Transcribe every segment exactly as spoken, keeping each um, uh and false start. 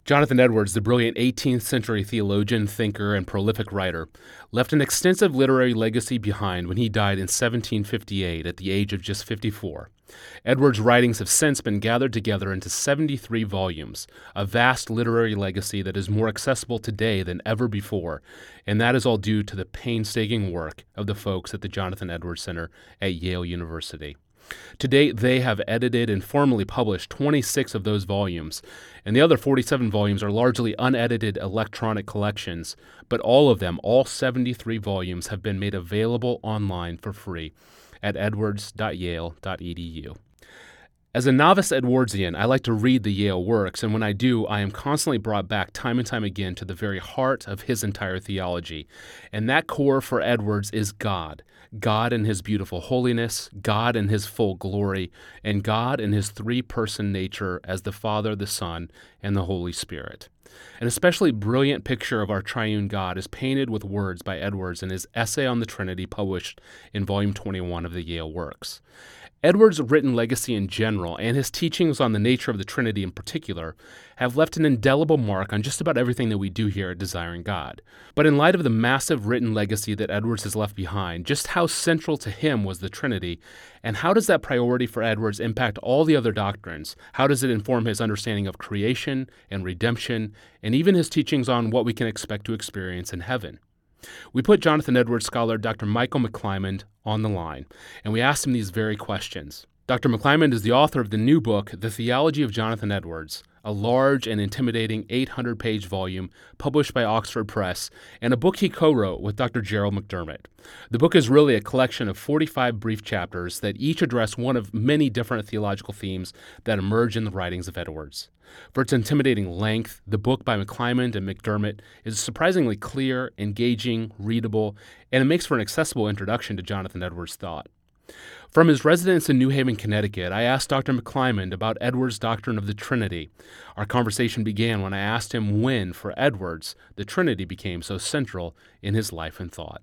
Jonathan Edwards, the brilliant eighteenth century theologian, thinker, and prolific writer, left an extensive literary legacy behind when he died in seventeen fifty-eight at the age of just fifty-four. Edwards' writings have since been gathered together into seventy-three volumes, a vast literary legacy that is more accessible today than ever before, and that is all due to the painstaking work of the folks at the Jonathan Edwards Center at Yale University. To date, they have edited and formally published twenty-six of those volumes, and the other forty-seven volumes are largely unedited electronic collections, but all of them, all seventy-three volumes, have been made available online for free at edwards dot yale dot e d u. As a novice Edwardsian, I like to read the Yale works, and when I do, I am constantly brought back time and time again to the very heart of his entire theology. And that core for Edwards is God. God in his beautiful holiness, God in his full glory, and God in his three-person nature as the Father, the Son, and the Holy Spirit. An especially brilliant picture of our triune God is painted with words by Edwards in his essay on the Trinity published in Volume twenty-one of the Yale Works. Edwards' written legacy in general, and his teachings on the nature of the Trinity in particular, have left an indelible mark on just about everything that we do here at Desiring God. But in light of the massive written legacy that Edwards has left behind, just how central to him was the Trinity, and how does that priority for Edwards impact all the other doctrines? How does it inform his understanding of creation and redemption, and even his teachings on what we can expect to experience in heaven? We put Jonathan Edwards scholar Doctor Michael McClymond on the line, and we asked him these very questions. Doctor McClymond is the author of the new book, The Theology of Jonathan Edwards, a large and intimidating eight hundred page volume published by Oxford Press, and a book he co-wrote with Doctor Gerald McDermott. The book is really a collection of forty-five brief chapters that each address one of many different theological themes that emerge in the writings of Edwards. For its intimidating length, the book by McClymond and McDermott is surprisingly clear, engaging, readable, and it makes for an accessible introduction to Jonathan Edwards' thought. From his residence in New Haven, Connecticut, I asked Doctor McClymond about Edwards' doctrine of the Trinity. Our conversation began when I asked him when, for Edwards, the Trinity became so central in his life and thought.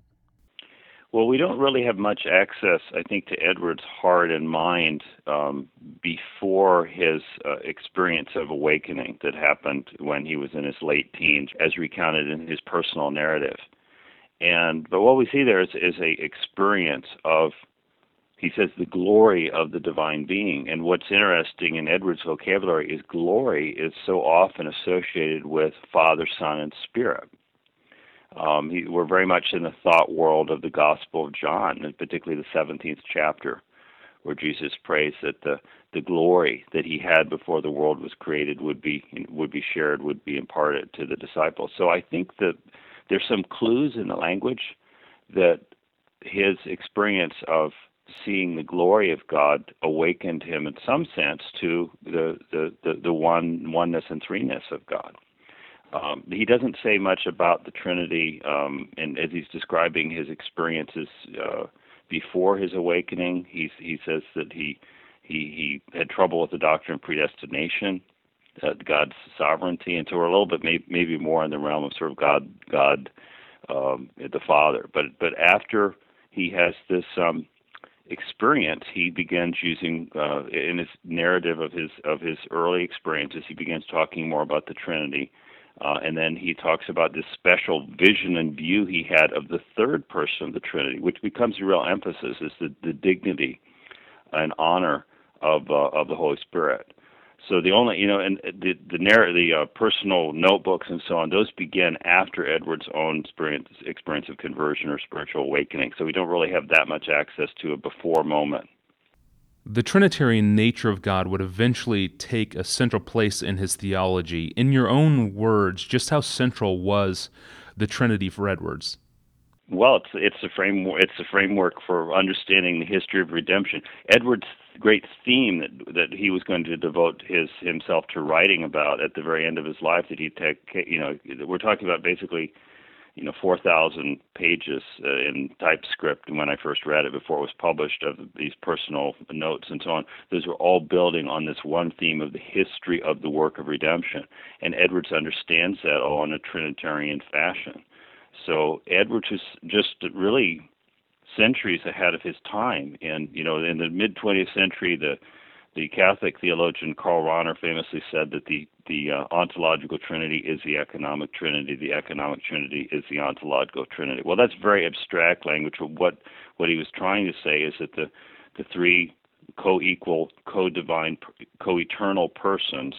Well, we don't really have much access, I think, to Edwards' heart and mind um, before his uh, experience of awakening that happened when he was in his late teens, as recounted in his personal narrative. And but what we see there is, is a experience of, he says, the glory of the divine being. And what's interesting in Edwards' vocabulary is glory is so often associated with Father, Son, and Spirit. Um, he, we're very much in the thought world of the Gospel of John, and particularly the seventeenth chapter, where Jesus prays that the, the glory that he had before the world was created would be would be shared, would be imparted to the disciples. So I think that there's some clues in the language that his experience of seeing the glory of God awakened him in some sense to the the, the, the one oneness and threeness of God. Um, he doesn't say much about the Trinity, um, and as he's describing his experiences uh, before his awakening, he he says that he he he had trouble with the doctrine of predestination, uh, God's sovereignty, and so we're a little bit maybe, maybe more in the realm of sort of God God um, the Father. But but after he has this um, experience, he begins using uh, in his narrative of his of his early experiences, he begins talking more about the Trinity. Uh, and then he talks about this special vision and view he had of the third person of the Trinity, which becomes a real emphasis, is the, the dignity and honor of uh, of the Holy Spirit. So the only, you know, and the the, narr- the uh, personal notebooks and so on, those begin after Edwards' own experience, experience of conversion or spiritual awakening. So we don't really have that much access to a before moment. The Trinitarian nature of God would eventually take a central place in his theology. In your own words, just how central was the Trinity for Edwards? Well, it's it's a framework. It's a framework for understanding the history of redemption. Edwards' great theme that that he was going to devote his himself to writing about at the very end of his life, that he take, you know, we're talking about basically, you know, four thousand pages uh, in typescript when I first read it before it was published, of these personal notes and so on. Those were all building on this one theme of the history of the work of redemption. And Edwards understands that all in a Trinitarian fashion. So Edwards was just really centuries ahead of his time. And, you know, in the mid-twentieth century, the the Catholic theologian Karl Rahner famously said that the the uh, ontological trinity is the economic trinity, the economic trinity is the ontological trinity. Well, that's very abstract language. What what he was trying to say is that the the three co-equal, co-divine, co-eternal persons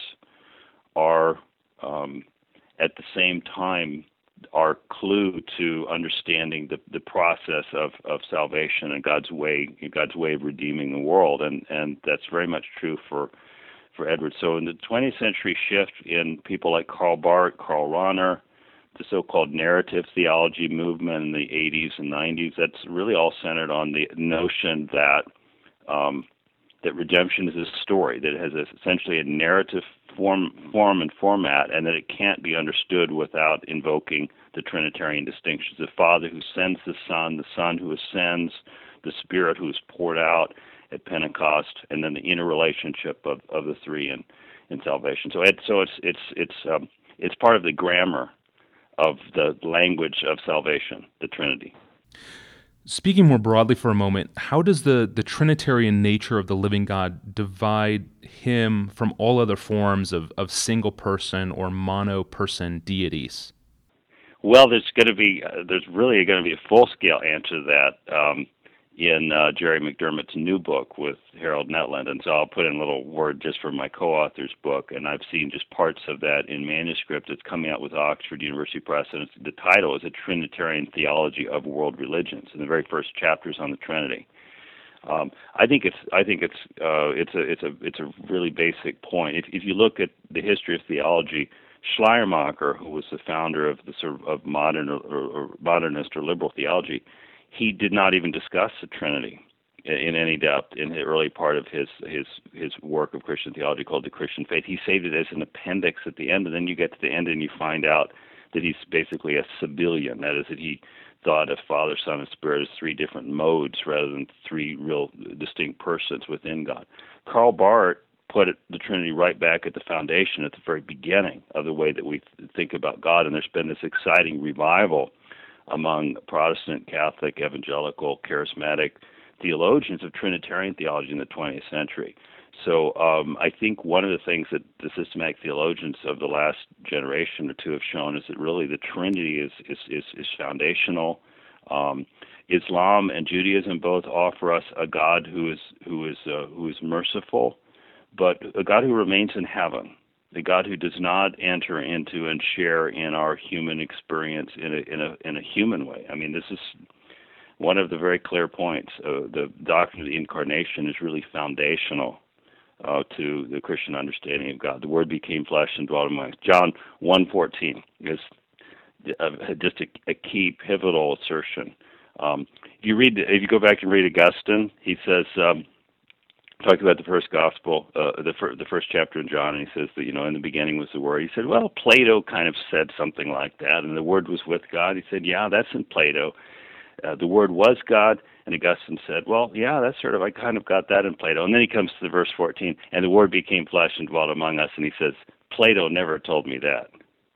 are um, at the same time our clue to understanding the, the process of, of salvation and God's way God's way of redeeming the world, and, and that's very much true for for Edwards. So in the twentieth century shift in people like Karl Barth, Karl Rahner, the so-called narrative theology movement in the eighties and nineties, that's really all centered on the notion that um, that redemption is a story, that it has a, essentially a narrative form, form and format, and that it can't be understood without invoking the Trinitarian distinctions: the Father who sends the Son, the Son who ascends, the Spirit who is poured out at Pentecost, and then the interrelationship of, of the three in, in salvation. So, it, so it's it's it's um, it's part of the grammar of the language of salvation, the Trinity. Speaking more broadly for a moment, how does the, the Trinitarian nature of the living God divide him from all other forms of, of single-person or mono-person deities? Well, there's going to be uh, there's really going to be a full-scale answer to that um, in uh, Jerry McDermott's new book with Harold Netland, and so I'll put in a little word just for my co-author's book, and I've seen just parts of that in manuscript that's coming out with Oxford University Press, and it's, the title is A Trinitarian Theology of World Religions, and the very first chapter is on the Trinity. Um, I think it's I think it's uh, it's a it's a it's a really basic point. If if you look at the history of theology, Schleiermacher, who was the founder of the sort of, of modern or, or modernist or liberal theology, he did not even discuss the Trinity in any depth in the early part of his his his work of Christian theology called The Christian Faith. He saved it as an appendix at the end, and then you get to the end and you find out that he's basically a Sabellian. That is, that he thought of Father, Son, and Spirit as three different modes rather than three real distinct persons within God. Karl Barth put it, the Trinity right back at the foundation, at the very beginning of the way that we think about God, and there's been this exciting revival among Protestant, Catholic, evangelical, charismatic theologians of Trinitarian theology in the twentieth century. So um, I think one of the things that the systematic theologians of the last generation or two have shown is that really the Trinity is is is, is foundational. Um, Islam and Judaism both offer us a God who is who is uh, who is merciful, but a God who remains in heaven. The God who does not enter into and share in our human experience in a in a in a human way. I mean, this is one of the very clear points. Uh, the doctrine of the Incarnation is really foundational uh, to the Christian understanding of God. The Word became flesh and dwelt among us. John one fourteen is uh, just a, a key pivotal assertion. Um, if you read, if you go back and read Augustine, he says. Um, Talked about the first gospel, uh, the, fir- the first chapter in John, and he says that, you know, in the beginning was the Word. He said, well, Plato kind of said something like that, and the Word was with God. He said, yeah, that's in Plato. Uh, the Word was God, and Augustine said, well, yeah, that's sort of, I kind of got that in Plato. And then he comes to the verse fourteen, and the Word became flesh and dwelt among us, and he says, Plato never told me that.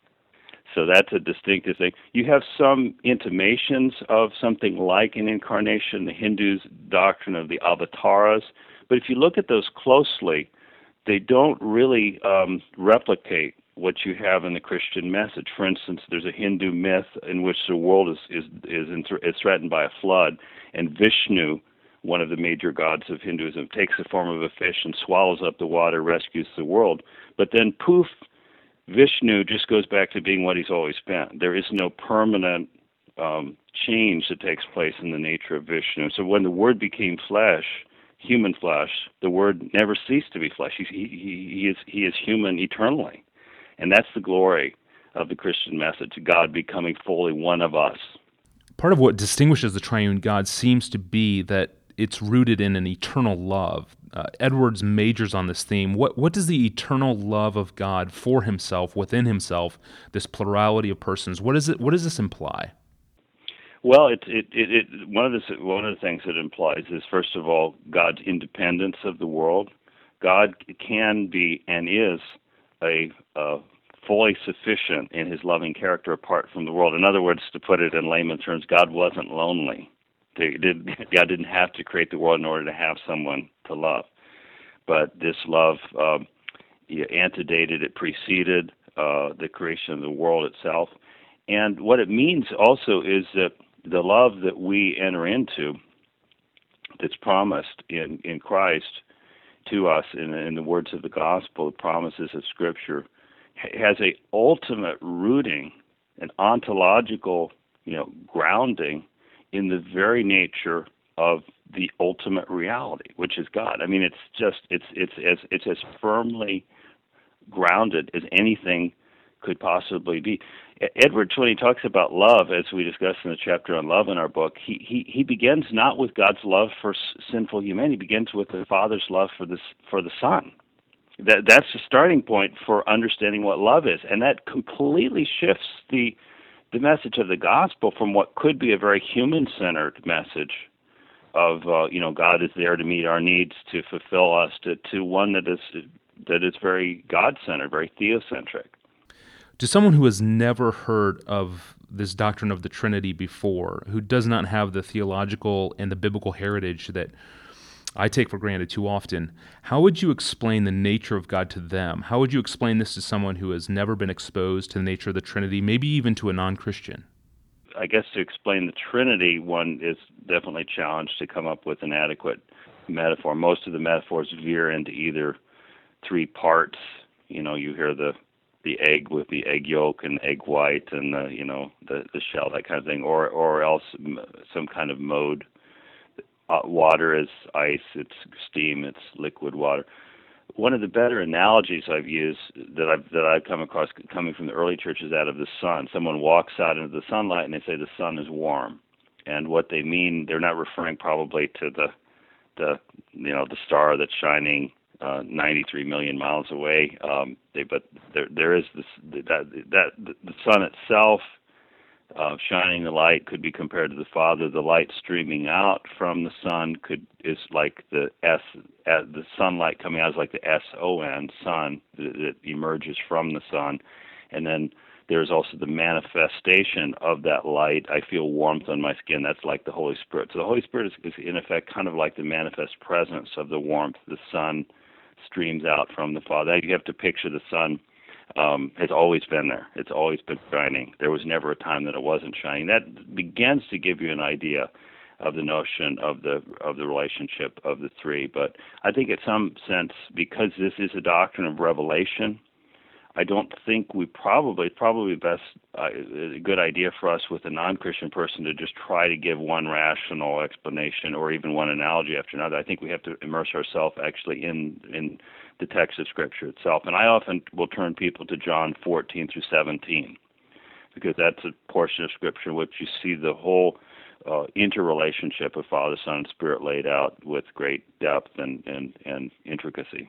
So that's a distinctive thing. You have some intimations of something like an incarnation, the Hindus' doctrine of the avatars. But if you look at those closely, they don't really um, replicate what you have in the Christian message. For instance, there's a Hindu myth in which the world is is is, in th- is threatened by a flood, and Vishnu, one of the major gods of Hinduism, takes the form of a fish and swallows up the water, rescues the world. But then, poof, Vishnu just goes back to being what he's always been. There is no permanent um, change that takes place in the nature of Vishnu. So when the Word became flesh, human flesh, the Word never ceased to be flesh. He, he, he, is, he is human eternally. And that's the glory of the Christian message, God becoming fully one of us. Part of what distinguishes the triune God seems to be that it's rooted in an eternal love. Uh, Edwards majors on this theme. What what does the eternal love of God for himself, within himself, this plurality of persons, what is it? What does this imply? Well, it, it, it, it, one of the one of the things it implies is, first of all, God's independence of the world. God can be and is a, a fully sufficient in his loving character apart from the world. In other words, to put it in layman terms, God wasn't lonely. They did, God didn't have to create the world in order to have someone to love. but this love um, antedated, it preceded uh, the creation of the world itself. And what it means also is that the love that we enter into, that's promised in, in Christ to us in, in the words of the gospel, the promises of Scripture, has a ultimate rooting, an ontological, you know, grounding in the very nature of the ultimate reality, which is God. I mean, it's just it's it's as it's as firmly grounded as anything could possibly be. Edwards, when he talks about love, as we discussed in the chapter on love in our book, he he, he begins not with God's love for s- sinful humanity. He begins with the Father's love for the for the Son. That that's the starting point for understanding what love is, and that completely shifts the the message of the gospel from what could be a very human-centered message of uh, you know God is there to meet our needs, to fulfill us, to to one that is that is very God-centered, very theocentric. To someone who has never heard of this doctrine of the Trinity before, who does not have the theological and the biblical heritage that I take for granted too often, how would you explain the nature of God to them? How would you explain this to someone who has never been exposed to the nature of the Trinity, maybe even to a non-Christian? I guess to explain the Trinity, one is definitely challenged to come up with an adequate metaphor. Most of the metaphors veer into either three parts. You know, you hear the the egg with the egg yolk and egg white and the, you know, the, the shell, that kind of thing, or or else some kind of mode. Uh, water is ice, it's steam, it's liquid water. One of the better analogies I've used that I've that I've come across coming from the early church is that of the sun. Someone walks out into the sunlight and they say the sun is warm, and what they mean, they're not referring probably to the the you know the star that's shining uh, ninety-three million miles away. Um, they, but there there is this that that the sun itself. Uh, shining the light could be compared to the Father. The light streaming out from the sun could is like the S. Uh, the sunlight coming out is like the S O N, sun, that, that emerges from the sun, and then there's also the manifestation of that light. I feel warmth on my skin. That's like the Holy Spirit. So the Holy Spirit is, is in effect kind of like the manifest presence of the warmth. The sun streams out from the Father. You have to picture the sun. Um, has always been there. It's always been shining. There was never a time that it wasn't shining. That begins to give you an idea of the notion of the of the relationship of the three. But I think in some sense, because this is a doctrine of revelation, I don't think we probably, probably best, uh, a good idea for us with a non-Christian person to just try to give one rational explanation or even one analogy after another. I think we have to immerse ourselves actually in, in the text of Scripture itself. And I often will turn people to John fourteen through seventeen, because that's a portion of Scripture in which you see the whole uh, interrelationship of Father, Son, and Spirit laid out with great depth and, and, and intricacy.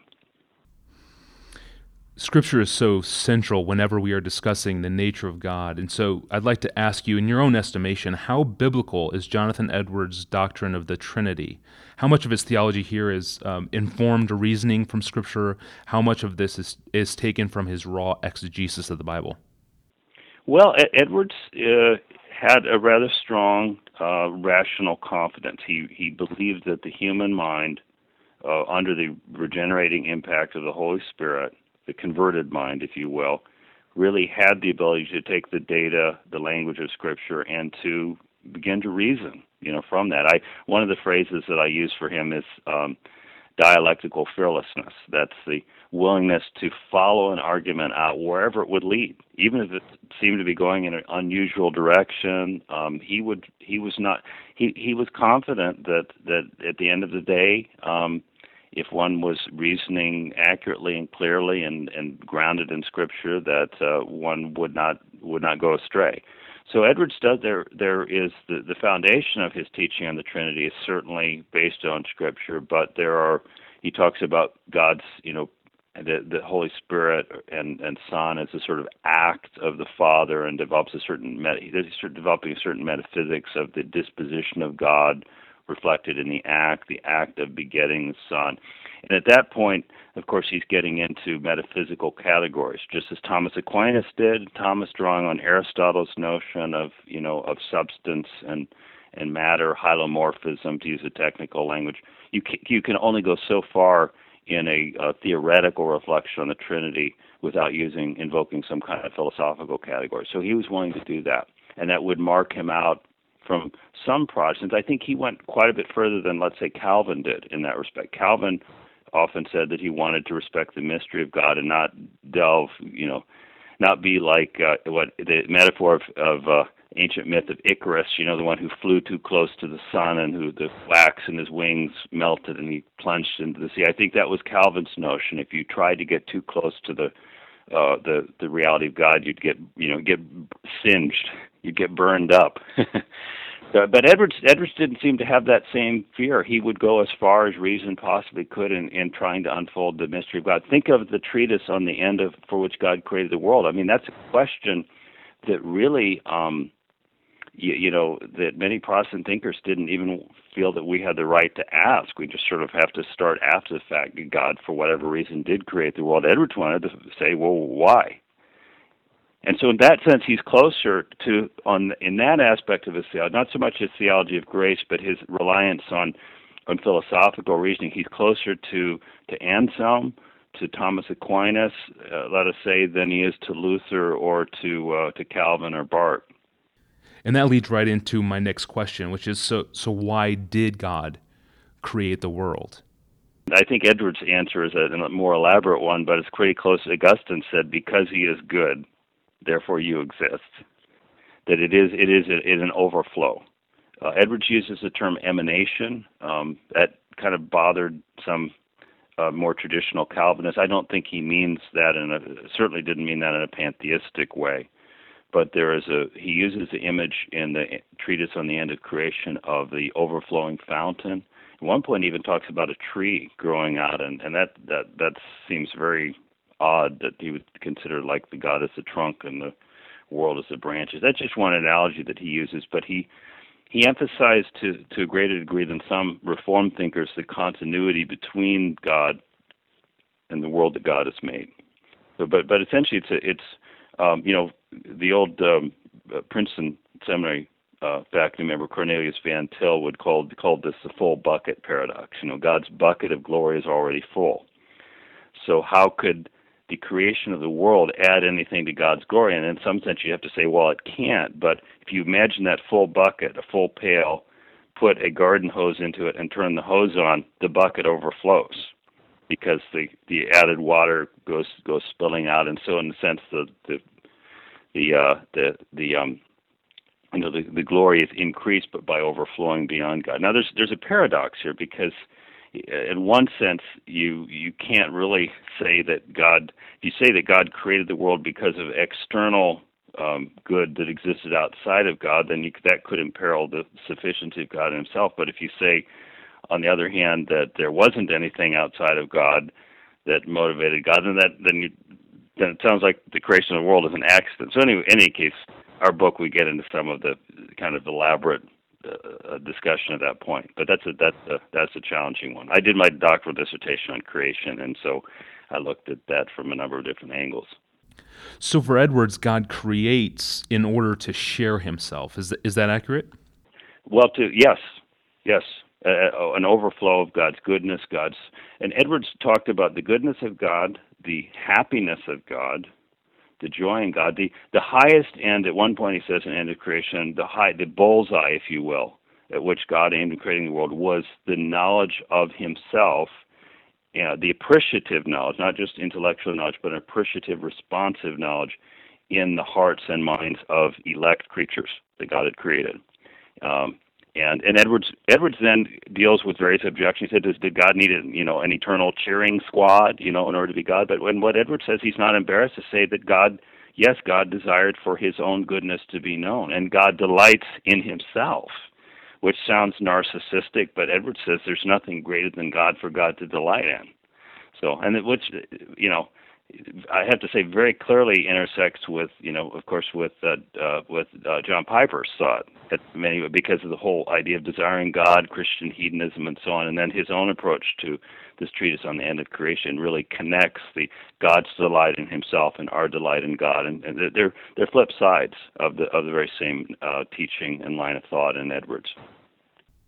Scripture is so central whenever we are discussing the nature of God. And so I'd like to ask you, in your own estimation, how biblical is Jonathan Edwards' doctrine of the Trinity? How much of his theology here is um, informed reasoning from Scripture? How much of this is, is taken from his raw exegesis of the Bible? Well, Edwards uh, had a rather strong uh, rational confidence. He, he believed that the human mind, uh, under the regenerating impact of the Holy Spirit, the converted mind, if you will, really had the ability to take the data, the language of Scripture, and to begin to reason, you know, from that. I one of the phrases that I use for him is um, dialectical fearlessness. That's the willingness to follow an argument out wherever it would lead, even if it seemed to be going in an unusual direction. Um, he would. He was not. He he was confident that that at the end of the day, Um, if one was reasoning accurately and clearly and, and grounded in Scripture, that uh, one would not would not go astray. So Edwards does there there is the, the foundation of his teaching on the Trinity is certainly based on Scripture, but there are he talks about God's you know the the Holy Spirit and and Son as a sort of act of the Father, and develops a certain meta, he's developing a certain metaphysics of the disposition of God, reflected in the act, the act of begetting the Son. And at that point, of course, he's getting into metaphysical categories, just as Thomas Aquinas did, Thomas drawing on Aristotle's notion of, you know, of substance and, and matter, hylomorphism, to use a technical language. You can, you can only go so far in a, a theoretical reflection on the Trinity without using invoking some kind of philosophical category. So he was willing to do that, and that would mark him out from some Protestants. I think he went quite a bit further than, let's say, Calvin did in that respect. Calvin often said that he wanted to respect the mystery of God and not delve, you know, not be like uh, what the metaphor of, of uh, ancient myth of Icarus, you know, the one who flew too close to the sun and who the wax in his wings melted and he plunged into the sea. I think that was Calvin's notion. If you tried to get too close to the uh, the the reality of God, you'd get, you know, get singed, you'd get burned up. But Edwards Edwards didn't seem to have that same fear. He would go as far as reason possibly could in, in trying to unfold the mystery of God. Think of the treatise on the end of For Which God Created the World. I mean, that's a question that really, um, you, you know, that many Protestant thinkers didn't even feel that we had the right to ask. We just sort of have to start after the fact that God, for whatever reason, did create the world. Edwards wanted to say, well, why? And so in that sense, he's closer to, on in that aspect of his theology, not so much his theology of grace, but his reliance on, on philosophical reasoning. He's closer to, to Anselm, to Thomas Aquinas, uh, let us say, than he is to Luther or to uh, to Calvin or Barth. And that leads right into my next question, which is, so so why did God create the world? I think Edwards' answer is a, a more elaborate one, but it's pretty close. Augustine said, because he is good, therefore you exist. That it is it is, it is an overflow. Uh, Edwards uses the term emanation. Um, that kind of bothered some uh, more traditional Calvinists. I don't think he means that in a, certainly didn't mean that in a pantheistic way. But there is a, he uses the image in the treatise on the end of creation of the overflowing fountain. At one point, he even talks about a tree growing out, and, and that, that, that seems very odd that he would consider like the God as the trunk and the world as the branches. That's just one analogy that he uses, but he he emphasized to, to a greater degree than some Reformed thinkers the continuity between God and the world that God has made. So, but but essentially, it's a, it's um, you know, the old um, uh, Princeton Seminary uh, faculty member Cornelius Van Til would call called this the full bucket paradox. You know, God's bucket of glory is already full. So how could the creation of the world add anything to God's glory? And in some sense, you have to say, well, it can't. But if you imagine that full bucket, a full pail, put a garden hose into it and turn the hose on, the bucket overflows because the, the added water goes goes spilling out. And so, in a sense, the the the uh, the the um you know the, the glory is increased, but by overflowing beyond God. Now, there's there's a paradox here because, in one sense, you you can't really say that God. If you say that God created the world because of external um, good that existed outside of God, then you, that could imperil the sufficiency of God Himself. But if you say, on the other hand, that there wasn't anything outside of God that motivated God, then that then you then it sounds like the creation of the world is an accident. So anyway, in any case, our book we get into some of the kind of elaborate Uh, discussion at that point, but that's a that's a that's a challenging one. I did my doctoral dissertation on creation, and so I looked at that from a number of different angles. So for Edwards, God creates in order to share Himself. Is that, is that accurate? Well, to yes, yes, uh, an overflow of God's goodness, God's. And Edwards talked about the goodness of God, the happiness of God, the joy in God, the, the highest end, at one point he says in End of Creation, the high, the bullseye, if you will, at which God aimed at creating the world was the knowledge of Himself, you know, the appreciative knowledge, not just intellectual knowledge, but an appreciative, responsive knowledge in the hearts and minds of elect creatures that God had created. Um, and and Edwards Edwards then deals with various objections. He said, does, did God need a, you know, an eternal cheering squad, you know, in order to be God? But when what Edwards says, he's not embarrassed to say that God, yes, God desired for His own goodness to be known, and God delights in Himself, which sounds narcissistic, but Edwards says there's nothing greater than God for God to delight in. So, and it, which, you know, I have to say very clearly intersects with, you know, of course, with uh, uh, with uh, John Piper's thought, at many, because of the whole idea of desiring God, Christian hedonism, and so on, and then his own approach to this treatise on the end of creation really connects the God's delight in Himself and our delight in God, and, and they're they're flip sides of the of the very same uh, teaching and line of thought in Edwards.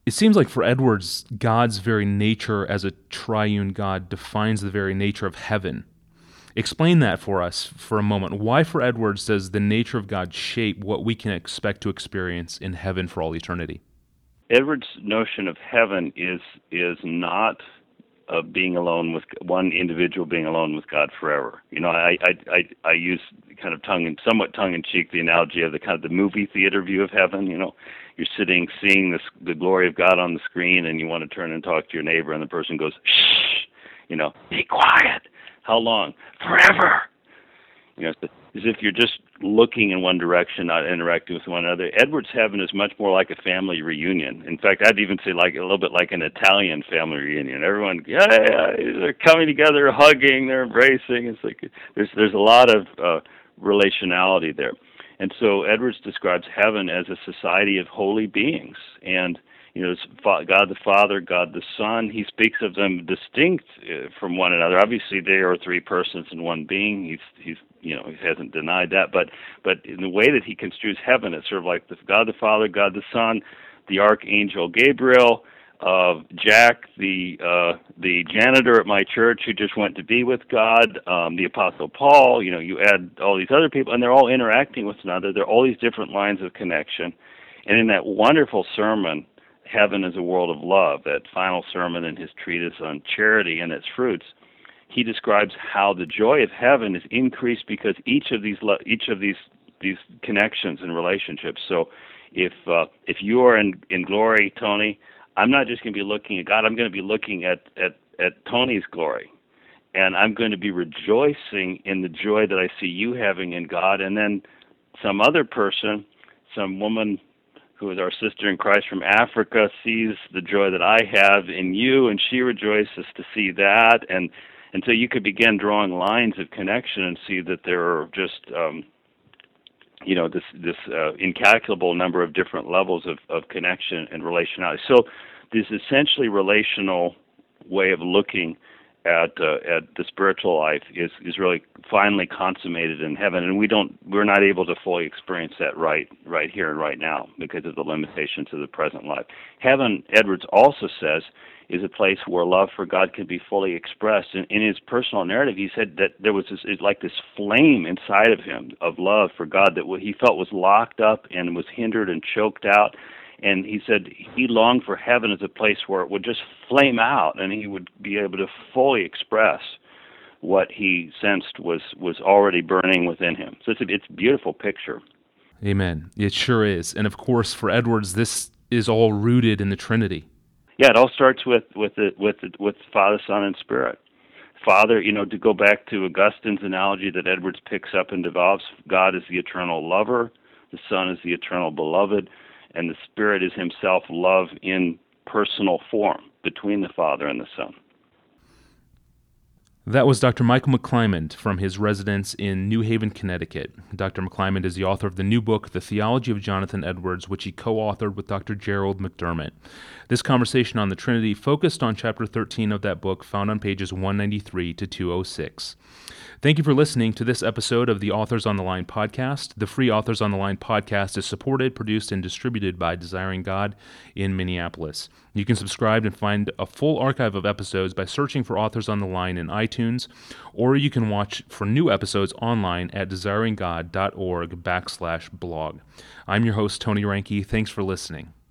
It seems like for Edwards, God's very nature as a triune God defines the very nature of heaven. Explain that for us for a moment. Why, for Edwards, does the nature of God shape what we can expect to experience in heaven for all eternity? Edwards' notion of heaven is is not uh, being alone with one individual being alone with God forever. You know, I I I, I use kind of tongue and somewhat tongue in cheek the analogy of the kind of the movie theater view of heaven. You know, you're sitting seeing this the glory of God on the screen, and you want to turn and talk to your neighbor, and the person goes, "Shh," you know, "Be quiet." How long? Forever. You know, as if you're just looking in one direction, not interacting with one another. Edwards' heaven is much more like a family reunion. In fact, I'd even say like a little bit like an Italian family reunion. Everyone, yeah, yeah, they're coming together, hugging, they're embracing. It's like there's there's a lot of uh, relationality there. And so Edwards describes heaven as a society of holy beings, and you know, it's God the Father, God the Son. He speaks of them distinct uh, from one another. Obviously, they are three persons in one being. He's, he's, you know, he hasn't denied that. But, but in the way that he construes heaven, it's sort of like the God the Father, God the Son, the Archangel Gabriel, uh, Jack, the uh, the janitor at my church who just went to be with God, um, the Apostle Paul. You know, you add all these other people, and they're all interacting with one another. There are all these different lines of connection. And in that wonderful sermon, Heaven is a World of Love, that final sermon in his treatise on charity and its fruits, he describes how the joy of heaven is increased because each of these each of these these connections and relationships. So, if uh, if you are in in glory, Tony, I'm not just going to be looking at God. I'm going to be looking at at at Tony's glory, and I'm going to be rejoicing in the joy that I see you having in God. And then some other person, some woman who is our sister in Christ from Africa, sees the joy that I have in you, and she rejoices to see that. And and so you could begin drawing lines of connection and see that there are just, um, you know, this this uh, incalculable number of different levels of, of connection and relationality. So this essentially relational way of looking at uh, at the spiritual life is is really finally consummated in heaven, and we don't we're not able to fully experience that right right here and right now because of the limitations of the present life. Heaven, Edwards also says, is a place where love for God can be fully expressed. And in his personal narrative, he said that there was this it's like this flame inside of him of love for God that he felt was locked up and was hindered and choked out. And he said he longed for heaven as a place where it would just flame out and he would be able to fully express what he sensed was, was already burning within him. So it's a, it's a beautiful picture. Amen. It sure is. And of course, for Edwards, this is all rooted in the Trinity. Yeah, it all starts with with the, with the, with Father, Son, and Spirit. Father, you know, to go back to Augustine's analogy that Edwards picks up and develops, God is the eternal lover, the Son is the eternal beloved, and the Spirit is himself love in personal form between the Father and the Son. That was Doctor Michael McClymond from his residence in New Haven, Connecticut. Doctor McClymond is the author of the new book, The Theology of Jonathan Edwards, which he co-authored with Doctor Gerald McDermott. This conversation on the Trinity focused on Chapter thirteen of that book, found on pages one ninety-three to two oh six. Thank you for listening to this episode of the Authors on the Line podcast. The free Authors on the Line podcast is supported, produced, and distributed by Desiring God in Minneapolis. You can subscribe and find a full archive of episodes by searching for Authors on the Line in iTunes, or you can watch for new episodes online at desiringgod.org backslash blog. I'm your host, Tony Reinke. Thanks for listening.